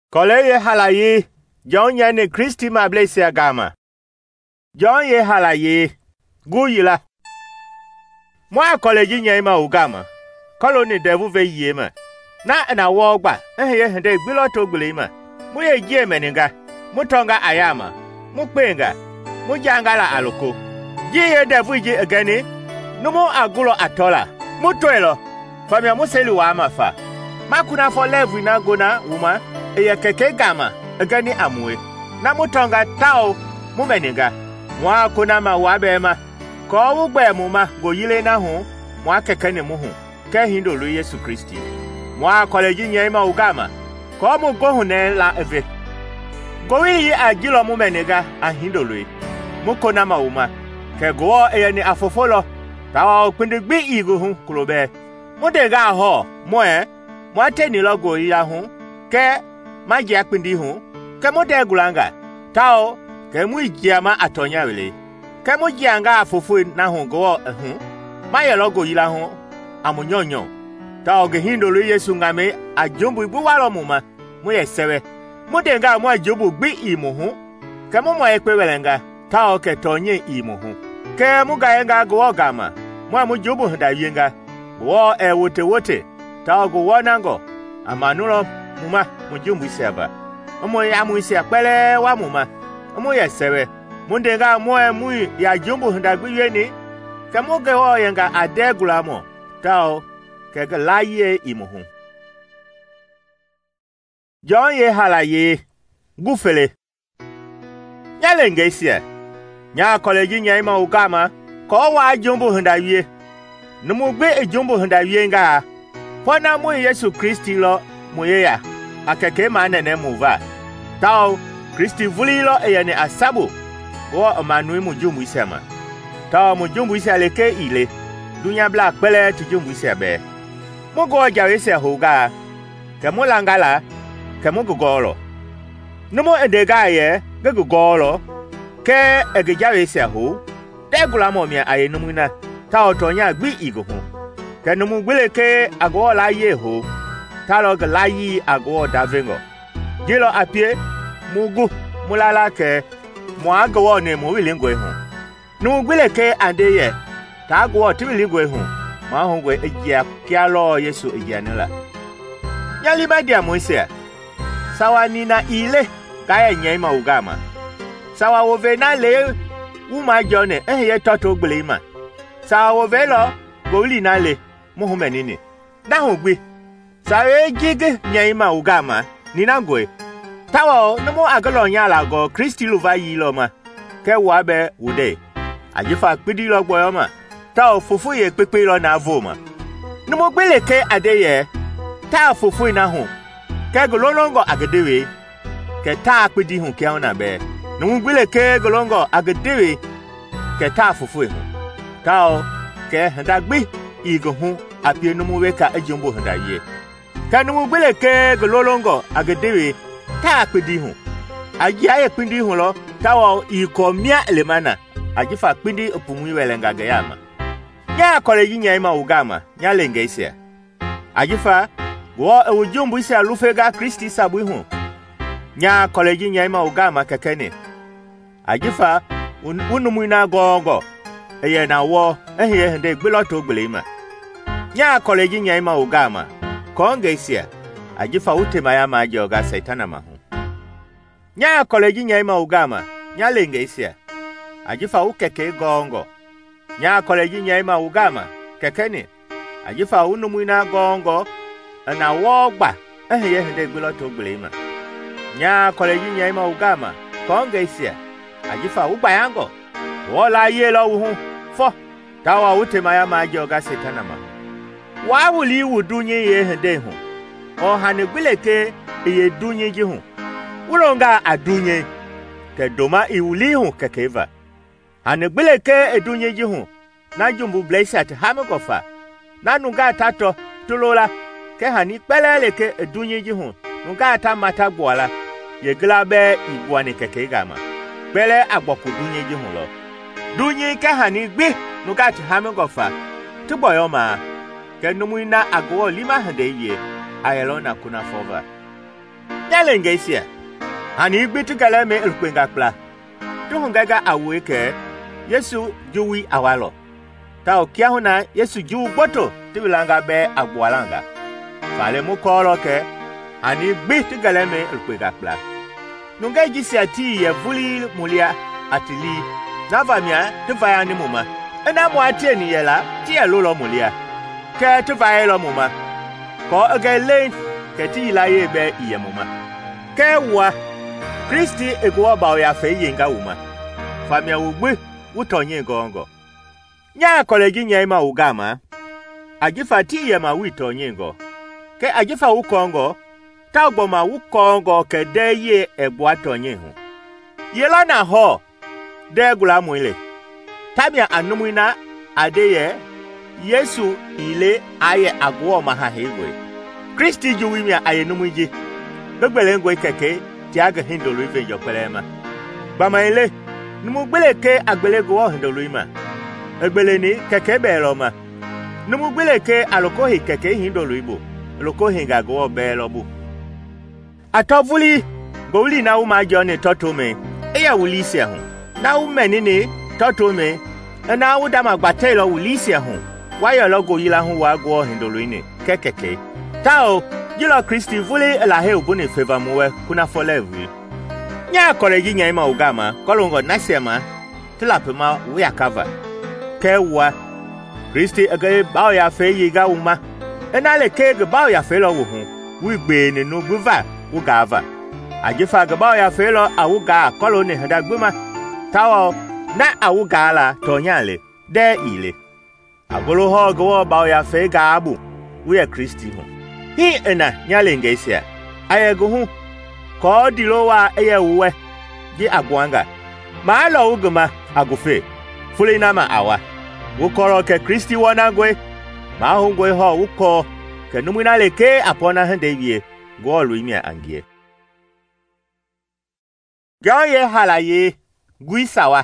Kole ye halaye, John yane Kristi ma blesse agama. John ye halaye, guyila. Mwa kole jinye ma ugama. Kolo ni devu ve yema. Na wogba, ye hende gbiloto gbilima. Mu ye jie meninga, mutonga ayama, mukpenga, mujangala aloko. Ye devu ji agani, numu agulo atola, mutwelo. Famia museli wa amafa. Makuna fo levu na gona uma. Eye keke gama, agani amwe. Na mutonga tao, mumeninga. Mwa kuna ma wabema. Ko ugbe muma goyile na hu, mwa keke ni muhu. Ke hindo lu Yesu Kristi. Mwa koleji nyema ugama. Ko mu gohu ne la eve. Gowi yi agilo mumeninga a hindo lu. Mukona ma uma. Ke go eye ni afofolo. Tawa okpindigbi iguhu kulobe. Mudega ho, mwa ni logo ya hu. Ke maji akpindi hu, ke mo de gulanga, tao, ke mu ijiama atonya wele, ke mo jianga afufu na hu go hu, ma ye logo yila hu, amunyonyo, tao ge hindo lu Yesu ngame, ajumbu ibu walo muma, mu ye sewe, mu denga mu ajumbu gbi imu hu, ke mu ekwe welenga, tao ke tonye imu hu, ke mu gayenga go gama, mu jumbu hunda yenga, wo wote, tao go nango, amanulo, muma mujumbu iseba omo ya mu isia pele wa muma omo ya sewe mundenga mu ya jumbu ndagbiye ni kamoge ho yenga adegula mo tao kege laye imuhu John ye halaye gufele nyalenge isia nya koleji nya ima ugama ko wa jumbu ndawiye numu gbe jumbu ndawiye nga pona mu Yesu Kristi lo moyeya akeke manene muva tao Kristi vulilo eyane asabu wo manui mujumbu isema tao mujumbu isaleke ile dunya bla pele tujumbu isebe mugo jawese hoga kemulangala kemugogolo numo edega ye gegogolo ke egejawese ho degula momia ayenumuna tao tonya gbi igohu kenumu gbeleke agola ye ho talo galayi agwo davengo gilo apie mugu mulala ke mo agwo ne mo wilingo ehu nu gweleke andeye ta agwo tiwilingo ehu ma hungwe ejia kialo Yesu ejianila nyali badia moisia sawa nina ile kaya nyema ugama sawa wovena le uma jone ye toto gblema sawa wovelo goli na le muhumenini na hungwe sawe jige nyaima ugama ninangwe tawo numo agalo nyala go Kristi luva yiloma ke wabe ude ajifa pidi lo gboyoma tawo fufu ye pepe lo na avoma numo gbeleke adeye ta fufu na hu ke golongo agedewe ke ta pidi hu ke ona be numo gbeleke golongo agedewe ke ta fufu hu tawo ke ndagbi igo hu apie numo weka ejumbo ndaye kanu gbeleke gololongo agedewe ta pidi hu aji aye pindi hu lo tawo ikomia elemana ajifa pindi opumu welenga gayama nya koleji nya ima ugama nya lenge isia ajifa wo ewujumbu isia lufega Kristi sabu hu nya koleji nya ima ugama kekene ajifa unumu na gongo eye na wo ehye hende gbeloto gbelema nya koleji nya ima ugama konge isia ajifa utema ya maji oga saitana mahu nya koleji nya ima ugama nya lenge isia ajifa ukeke gongo nya koleji nya ima ugama kekeni ajifa unumuina gongo na wogba ye hende gbeloto gblema nya koleji nya ima ugama konge isia ajifa ugba yango wola yelo hu fo tawa utema ya maji oga saitana mahu wa wuli wudunye ye hende hu o hanegbeleke ye dunye ji hu ulonga adunye ke doma iwuli hu kekeva hanegbeleke edunye ji hu na jumbu blesat hamegofa na nunga tato tulola ke hani peleleke edunye ji hu nunga ta mata gbola ye glabe igwane kekegama pele agboku dunye ji hu lo dunye ke hani gbe nunga ta hamegofa tuboyoma ke numuina agwo lima hande ye ayelona kuna fova Nyale ngesia. Ani gbitu gala me elkwenga kpla. Tuhungaga aweke Yesu juwi awalo. Ta okia huna Yesu juwu boto tibilanga be agwalanga. Fale mukoro ke ani gbitu gala me elkwenga kpla. Nunga jisi ati ye vuli mulia atili. Navamia tivaya ni muma. Ena mwati ni yela tia lolo mulia. Ke tivaya lo muma. Ko agale ke ti ilaye be iye muma. Ke wa Kristi egwa ba ya fe yenga uma. Famia ugbe utonye gongo. Nya kolegi nya ima ugama. Agifa ti ye ma witonye ngo. Ke agifa ukongo. Ta gboma ukongo ke de ye egwa tonye hu. Yela na ho de gula muile. Tabia anumuina adeye Yesu ile aye agwo mahahegwe. Kristi juwimia aye numiji. Begbele ngwe keke tiaga hindolu ife yokwelema. Bama ile numugbele ke agbele gwo hindolu ima. Egbele ni keke beloma. Numugbele ke alokohi keke hindolu ibo. Alokohi gagwo belobu. Atovuli goli na uma jone totome. Eya wulisi ahun. Na umenini totome. Na udama gbatelo wulisi ahun. Wayo logo yila hun wa gwo hindolu ine. Kekeke. Tao Jilo Kristi vuli la he ubuni feva muwe kuna folevu. Nya kolegi nya ima ugama kolongo nasema tilapema uya kava. Kewa Kristi agaye bao ya fe yiga uma. Enale kege bao ya fe lo wuhu. Wigbe ni nuguva ugava. Ajifa ga bao ya fe lo awuga koloni hada gbuma. Tawo na awuga la tonyale de ile. Agolo ho gwo bao ya fe ga abu. Uya Kristi hu. Hi ena nyale ngesia. Ayego hu. Ko dilowa eye uwe. Di agwanga. Ma lo uguma agufe. Fuli nama awa. Wukoro ke Kristi wanagwe. Ma hungwe ho wuko. Ke numina leke apona hendevie. Go luimia angie. Gye halaye. Gui sawa.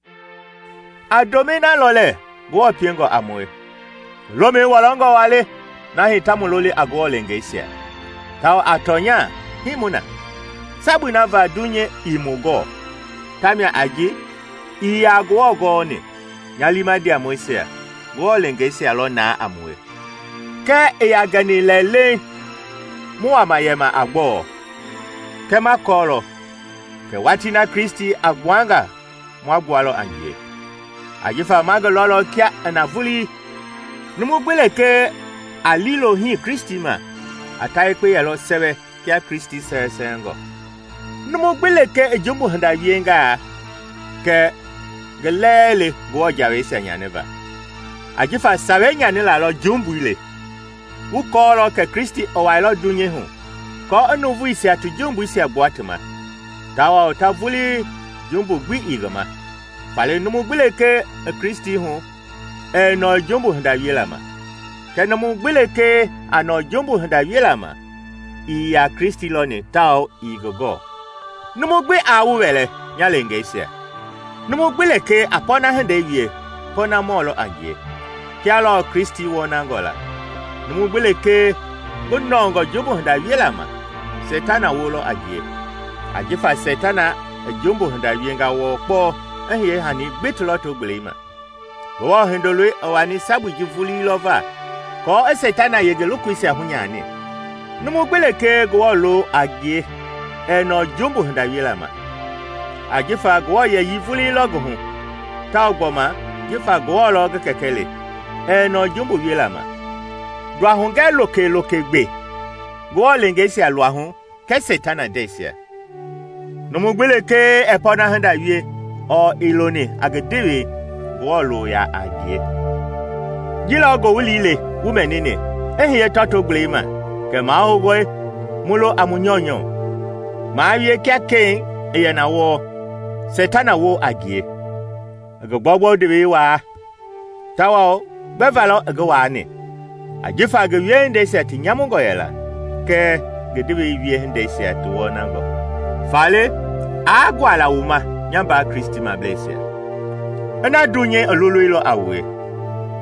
Adomina lole. Go piengo amoe. Lome walongo wale. Na hitamu lole agwo lengesia. Tao atonya himuna. Sabu inava dunye imugo. Tamia aji iya agwo goni. Nyalima dia moisia. Gwo lengesia lo na amwe. Ke iya gani lele. Muwa mayema agwo. Ke makoro. Ke watina Kristi agwanga. Mwagwalo anje. Ajifa maga lolo kia anavuli. Numubile ke alilo hi Kristi ma. Ataikwe yalo sewe kia Kristi sengo. Numubile ke ejumbu handa yenga. Ke gelele gwo jawe senyaneva. Ajifa sawe nyanela lo jumbu ile. Ukoro ke Kristi owailo dunye hu. Ko anuvu isi atu jumbu isi abuatuma. Tawa otavuli jumbu gwi igama. Fale numubile ke Kristi hu. No jumbu handa yelama. Kena mubile ke ano jumbu handa yelama. Iya Kristi lone tao igogo. Numugbe awuwele nyalenge isia. Numubile ke apona handa yie. Pona molo angie. Kialo Kristi wonangola. Numubile ke unongo jumbu handa yelama. Setana wolo angie. Ajifa setana jumbu handa yenga wokpo. Ehe hani betuloto gulema. Gwa hendolwe awani sabu jivuli lova. Ko setana yege lukwisi ahunyane. Numubile ke gwa lo agie. Eno jumbu handa yelama. Ajifa gwa ye yivuli logo hu. Tao goma jifa gwa logo kekele. Eno jumbu yelama. Dwa hunga loke gbe. Gwa lengesi alwa hu. Ke setana desia. Numubile ke epona handa yie. O ilone agedewe. Wolo ya agie. Jila go wulile umenene. Ehiye toto glema. Ke maogwe mulo amunyonyo. Maawie kyake eye na wo. Setana wo agie. Agbogbo dewe wa. Tawo bevalo agwane. Ajifa agwie nde seti nyamungo yela. Ke gedewe wie nde seti wonango. Fale agwala uma nyamba Kristi ma blesia. Ena dunye olulu ilo awe.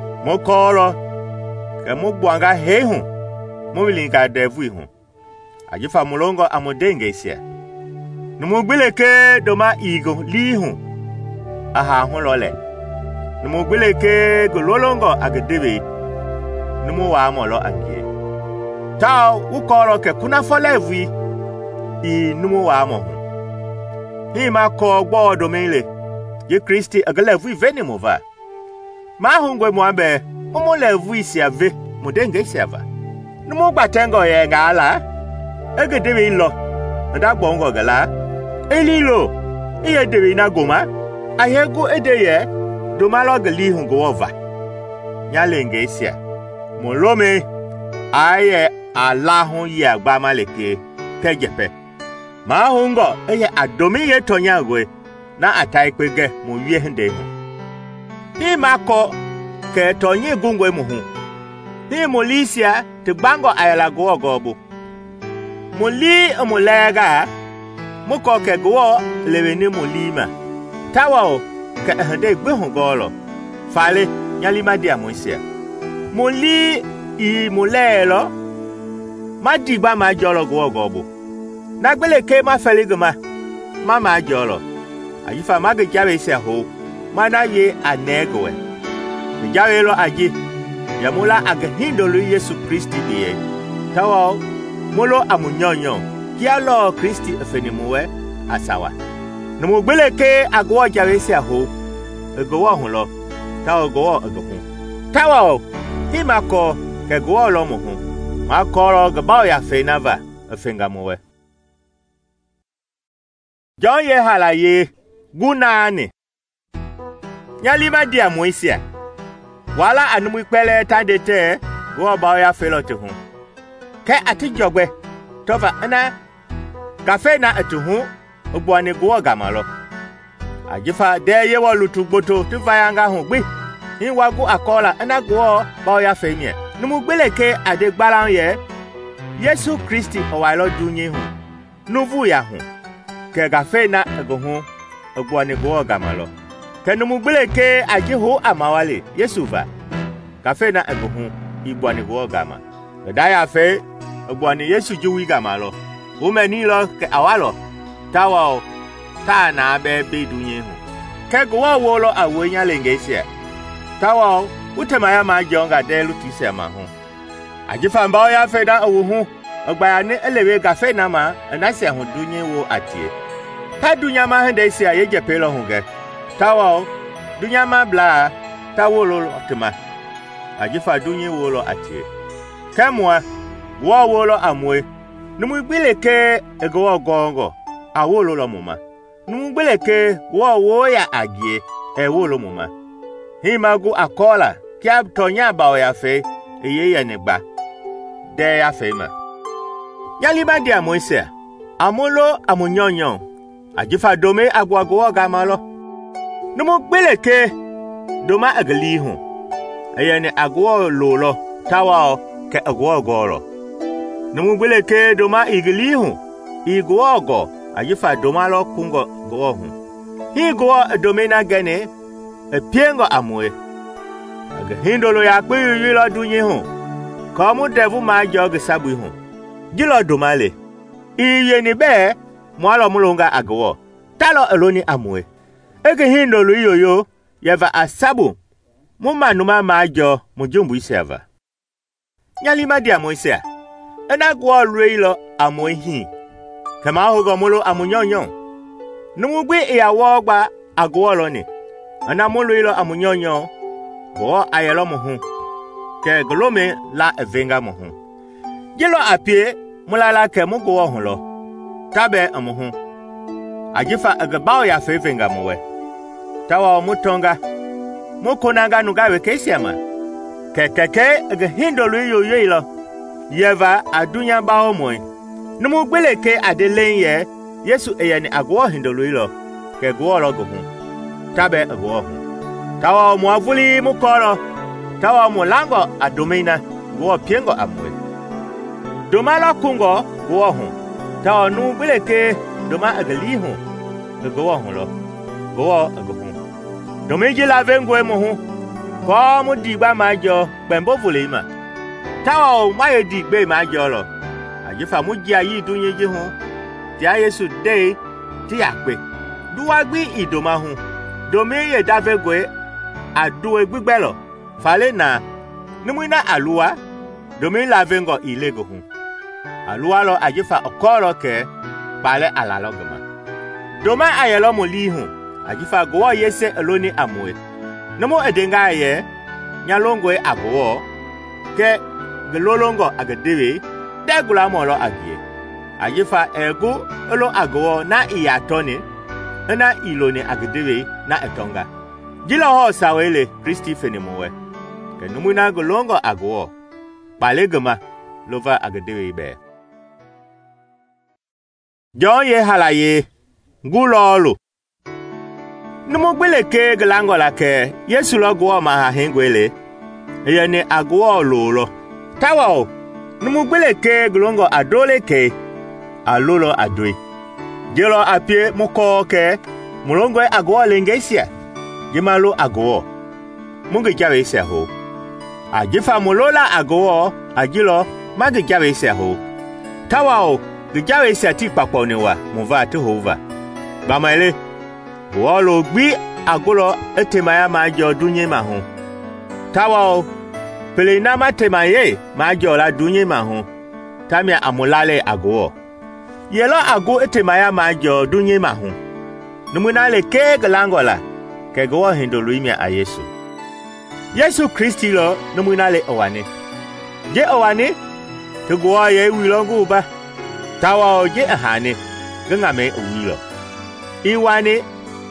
Mokoro. Ke mugwanga hehu. Mubilinga devu ihu. ajifa mulongo amudenge sia numu gbeleke doma igo lihu aha hulole numu gbeleke gololongo agedebe numu wa molo angie tao ukoro ke kuna folevi I numu wa mo hi ma ko gbo domile ye Kristi agalevu veni mova ma hungwe mo abe mo levu isi ave mudenge isi ava numu gbatengo ye ngala egedebe lo nda gbongo gala elilo iye debe na goma ayego edeye domalo gali hungo ova nyalenge isi molome aye alahun ye agba maleke kejepe ma hungo eye adomi ye tonyagwe na ataipege mo wie hende hu hi mako ke tonye gungwe mu hu hi molisia te bango ayala go ogobu moli omulega muko ke go lewene molima tawo ke hende gbe hu golo fale nyalima dia monsia moli I molelo madigba ma jolo go ogobu na gbele ke ma feligma mama jolo ayifa mage jawe se ho mana ye anegowe jawe lo aji yamula agahindolo Yesu Kristi biye tawo molo amunyonyo kialo Kristi efenimuwe asawa numu gbele ke agwo jawe se ho egowo hunlo tawo gowo egohun tawo himako ke gowo lo muhu makoro gbawo ya fenava efengamuwe John ye halaye gunani nyalima dia moisia wala anumu ipele tandete go ba ya felote hu ke atijogbe tova ana kafe na atuhu ogboani go gamalo ajifa de ye wolutu gboto tufa yanga hu gbe hinwagu akola ana go ba ya femie numu gbeleke adegbara ye Yesu Kristi owalo dunye hu nuvu ya hu ke gafe na egohu ogboani go gamalo ke numu gbeleke ajihu amawale Yesuva gafe na egohu igboani go gama daya fe ogboani Yesu juwi gamalo umeni lo ke awalo tawo ta na be dunye hu ke go wo lo awonya lengesia tawo utemaya ma jonga de lutise ma hu ajifa mba ya fe da owu ogbaya ni elewe gafe na ma anase hu dunye wo atie ta dunya ma hende sia ye jepelo hu ge tawo dunya ma bla tawo lo otema ajifa dunye wo lo atie kemwa wo lo amwe numu gbeleke ego gongo awo lo muma numu gbeleke wo ya agie wo lo muma himagu akola kia tonya ba ya fe eye ye negba de ya fe ma yaliba dia moise amulo amunyonyo ajifa dome agwago ga malo numu gbeleke doma agali hu eye ne agwo lolo tawa ke agwo goro numu gbeleke doma igili hu igwo ajifa doma lo kungo go hu igwo dome na gene epiengo amwe agahindolo ya pe yilo dunye hu komu devu ma jog sabu hu gilo domale iye ni be mwalo mulunga agwo talo eloni amwe agahindolo yoyo yeva asabu mumanuma majo mujumbu iseva nyalima dia moisia enagwo reilo amwe hi kama hogo mulo amunyonyo numugbe iyawo gba agwo lo ni ana mulu ilo amunyonyo go ayelo muhu ke glome la evenga muhu gilo apie mulala ke mugo hunlo tabe amuhu ajifa agabao ya fevenga muwe tawa mutonga mukonanga nugawe kesiama kekeke agahindolo yoyelo yeva adunya bawo moy numu gbeleke adelenye Yesu eyani agwo hindolo ilo ke go lo go hu tabe agwo tawa muavuli mukoro tawa mulango adomina go piengo amwe domalo kungo go hu tawa nu bileke doma agali hu go hu lo go ago hu domiji la vengo mu hu ko mu digba majo pembo vulima tawa maye digbe majo lo ajifa muji ayi dunye ji hu ti Yesu de ti akpe duwa gbi idoma hu domi ye davegwe aduwe gbigbelo fale na numina aluwa domi lavengo ilego hu aluwa lo ajifa okoro ke bale alalo gama doma ayelo moli hu ajifa go yese eloni amwe nomo edenga ye nyalongwe ago ke gelolongo agadewe degula molo agie ajifa ego elo ago na iyatoni na iloni agadewe na etonga jilo ho sawele Kristi fenimowe ke numuna golongo ago bale gama lova agadewe be John ye halaye ngulolo numu gbele ke glango la ke Yesu lo gwo ma ha hengwele ye ni agwo lolo tawo numu gbele ke glongo adole ke alolo adwe jelo apie muko ke mulongo agwo lengesia jemalo agwo munge jawe se ho ajifa mulola agwo ajilo mage jawe se ho tawo Gijawe se ati papo ni wa muva te hova bamaile wolo gbi agolo etemaya majo dunye mahu tawo pele na matemaye majo la dunye mahu tamia amulale ago yelo ago etemaya majo dunye mahu numunale ke glangola ke go hindolu imi a Yesu Kristi lo numunale owane je owane te go ye wilongu ba tawa je ahane gangame uwilo iwane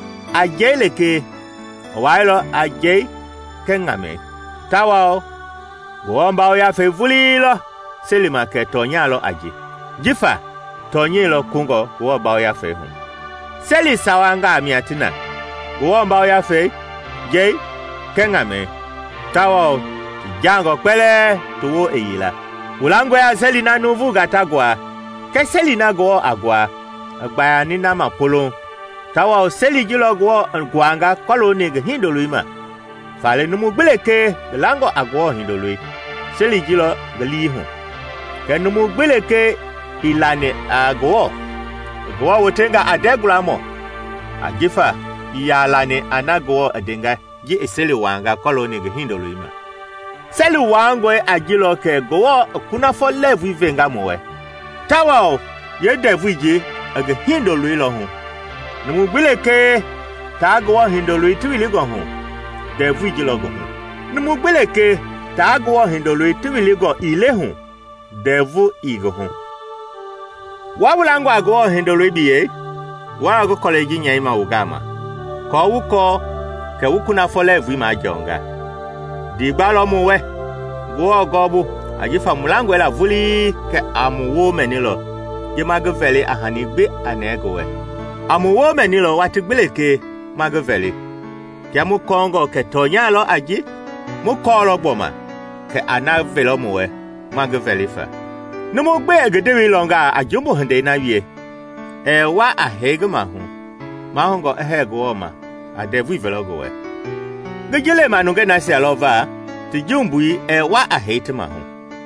ajeleke wailo ajei kengame tawa gomba ya fevulilo selima ke tonyalo aji jifa tonyilo kungo gomba ya fehu seli sawanga miatina gomba ya fe je kengame tawa jango pele tuwo eyila ulangwe ya seli na nuvu gatagwa Keseli na go agwa agbaya ni na mapolo tawa seli jilo go gwanga koloni ge hindoluima fale numu gbeleke lango agwo hindolui seli jilo gelihu ke numu gbeleke ilane agwo gwo wotenga adegramo ajifa iyalane anago adenga ji eseli wanga koloni ge hindoluima seli wangwe ajilo ke go kuna fo levu ivenga mowe tawa ye devuje aga hindolu ilo hu numu gbeleke taagwo hindolu tiwili go hu devuje lo go hu numu gbeleke taagwo hindolu tiwili go ile hu devu igo hu wabulango agwo hindolu biye wa go college nya ima ugama ko wuko ke wukuna folevu ma jonga di gbalo muwe go gobu ajifa mulango la vuli ke amuwo menilo je magaveli ahani gbe anegowe amuwo menilo watigbeleke magaveli ya mu kongo ke tonyalo aji mu koro gboma ke anavelo muwe magaveli fa numu gbe egedewi longa ajumbo hende na wie wa ahegma hu mahongo ehego ma adevu velogowe gejele manuge na se alova tijumbu wa ahetma hu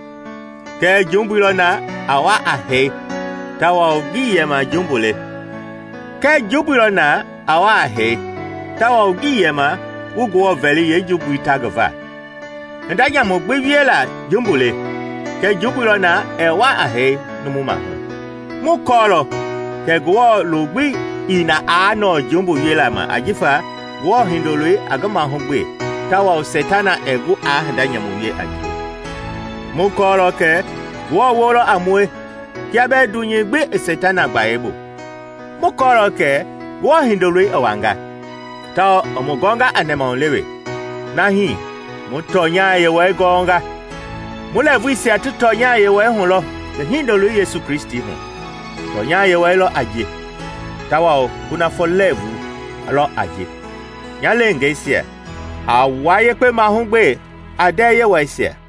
ke jumbulo na awa ahe tawa ogiye ma jumbule ke jumbulo na awa ahe tawa ogiye ma ugwo veli ye jumbu itagava ndanya mo gbewiela jumbule ke jumbulo na ewa ahe numuma mu kolo ke gwo lugbi ina ano jumbu yela ma ajifa gwo hindolwe agama hogbe tawa setana egu ndanya mo ye aji mukoro ke woro amwe kiabe dunye gbe setana gbaebo mukoro ke wo hindolwe awanga ta omugonga anema lewe nahi mutonya yewe gonga mulevu isi atutonya yewe hunlo hindolwe Yesu Kristi hu tonya yewe lo aje tawa kuna folevu lo aje nyalenge isi awaye pe mahungbe adeye wa isi